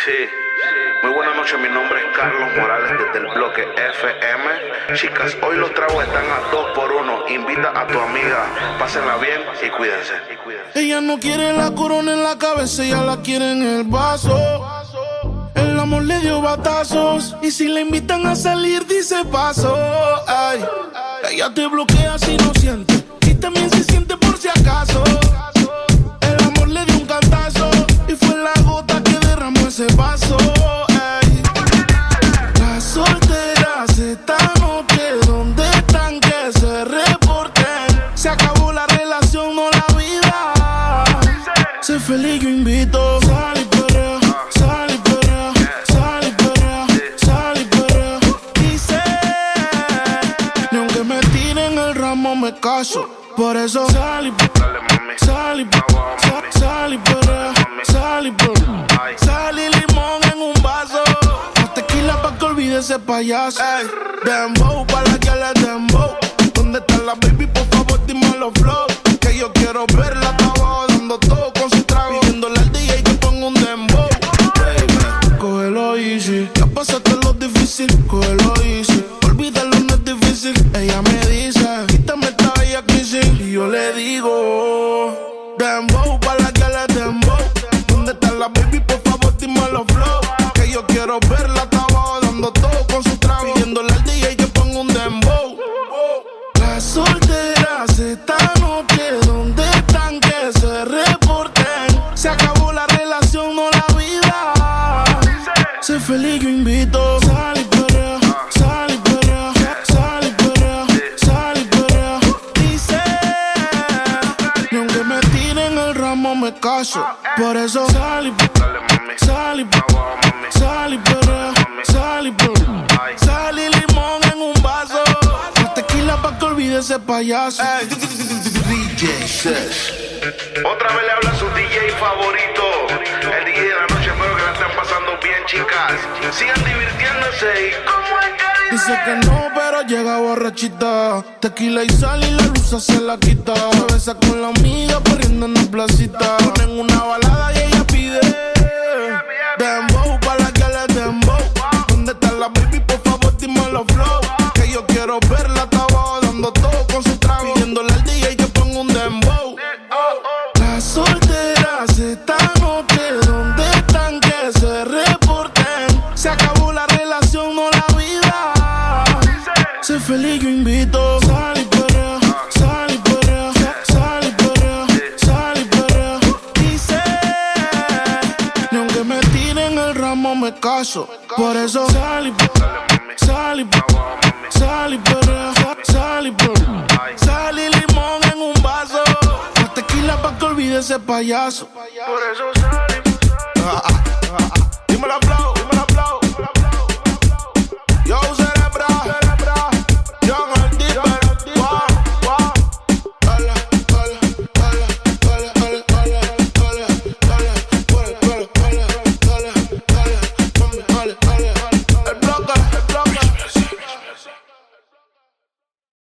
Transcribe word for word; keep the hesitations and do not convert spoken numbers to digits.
Sí, muy buenas noches, mi nombre es Carlos Morales desde el bloque F M. Chicas, hoy los tragos están a dos por uno. Invita a tu amiga, pásenla bien y cuídense. Ella no quiere la corona en la cabeza, ella la quiere en el vaso. El amor le dio batazos y si la invitan a salir dice paso. Ay, ella te bloquea si no siente y también se siente por si acaso. El amor le dio un cantazo y fue la gota que derramó ese vaso. Ay, las solteras esta noche, ¿dónde están? Que se reporten. Se acabó la relación, no la vida. Sé feliz, yo invito. Sal y perrea, sal y perrea, sal y perrea, sal y perrea. Dice, ni aunque me tiren el ramo me caso. Por eso sal y perrea, sal y perrea, sal y perrea, sal y perrea. Sal y limón en un vaso. Más tequila pa' que olvide ese payaso. Ey, dembow, pa' la que le dembow. ¿Dónde está la baby? Por favor, dime los flow. Que yo quiero verla, está abajo dando todo con su trago. Pidiéndole al D J que ponga un dembow. Baby, cógelo easy. Ya pasaste lo difícil, cógelo easy. Olvídalo, no es difícil. Ella me dice, quítame esta bella crisis. Y yo le digo, dembow, pa' la que le dembow. ¿Dónde está la baby? Por favor, dime los flow. Que yo quiero verla, está abajo dando todo con su trago. Pidiéndole al D J que ponga un dembow. Las solteras esta noche, ¿dónde están? Que se reporten. Se acabó la relación, no la vida. Sé feliz, yo invito. Sal y perrea, sal y perrea, sal y perrea, sal y perrea. Dice, ni aunque me tiren el ramo me caso. Por eso sal y perrea, sal y perrea, sal y perrea, sal y perrea. Sal y limón en un vaso. Más tequila pa' que olvide ese payaso. Ey, D J Sesh. Otra vez le habla su D J favorito, el D J de la noche. Espero que la estén pasando bien, chicas. Sigan divirtiéndose y ¿cómo es que dice? Dice que no, pero llega borrachita. Tequila y sal y la luz se la quita. Se besa con la amiga corriendo en la placita. Ponen una balada y ella pide dembow, pa' la que le dembow. ¿Dónde está la baby? Por favor, dime los flow. Que yo quiero verla, está abajo dando todo con su trago. Pidiéndole al D J que ponga un dembow. Las solteras esta noche, ¿dónde están? Que se reporten. Se acabó la relación, no la vida. Sé feliz, yo invito. Sal y perrea, sal y perrea, sal y perrea, sal y perrea. Dice, ni aunque me tiren el ramo me caso. Por eso sal y perrea, sal y perrea, sal y perrea, sal y perrea. Sal y limón en un vaso. Más tequila pa' que olvide ese payaso. Por eso sal y Dímelo, aplausos.